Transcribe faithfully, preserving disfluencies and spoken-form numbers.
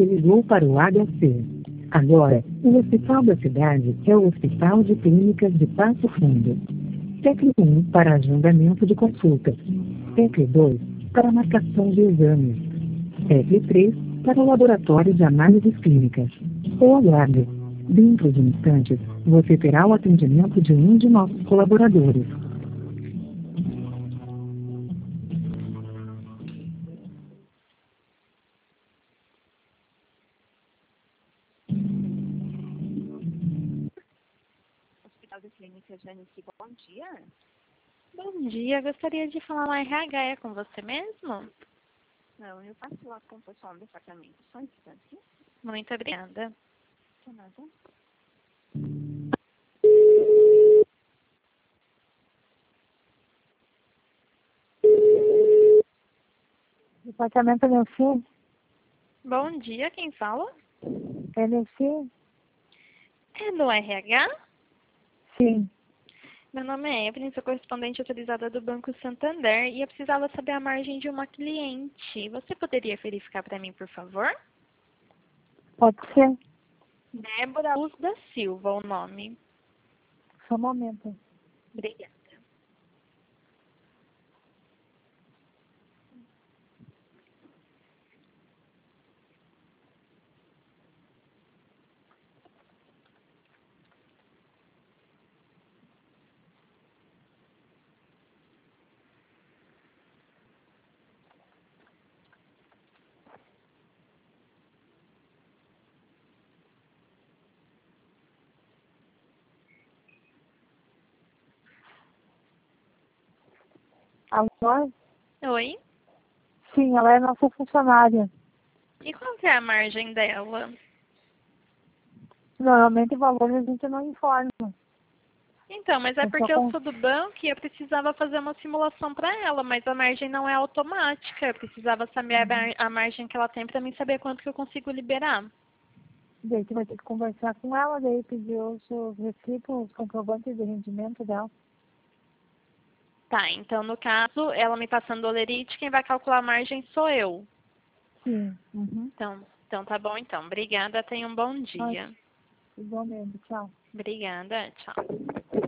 você ligou para o H C. Agora, o hospital da cidade é o Hospital de Clínicas de Passo Fundo. Tecle um para agendamento de consultas. Tecle dois para marcação de exames. Tecle três para o laboratório de análises clínicas. Ou aguarde. Dentro de instantes, você terá o atendimento de um de nossos colaboradores. Hospital de Clínicas Janice, bom dia. Bom dia, gostaria de falar no R H, é com você mesmo? Não, eu passo lá com o pessoal do departamento. Só um instante. Muito obrigada. De nada. Departamento N F I? Bom dia, quem fala? N F I? É do R H? Sim. Meu nome é Evelyn, sou correspondente autorizada do Banco Santander e eu precisava saber a margem de uma cliente. Você poderia verificar para mim, por favor? Pode ser? Débora Luz da Silva, o nome. Só um momento. Obrigada. Alô? Oi? Sim, ela é nossa funcionária. E qual que é a margem dela? Normalmente o valor a gente não informa. Então, mas é Eu só porque eu con- sou do banco e eu precisava fazer uma simulação para ela, mas a margem não é automática. Eu precisava saber a, mar- a margem que ela tem para mim saber quanto que eu consigo liberar. Daí tu vai ter que conversar com ela, daí pedir os, os recibos, os comprovantes de rendimento dela. Tá, então no caso, ela me passando o olerite, quem vai calcular a margem sou eu. Sim. Uhum. Então, então tá bom então. Obrigada, tenha um bom dia. Igualmente, tchau. Obrigada, tchau.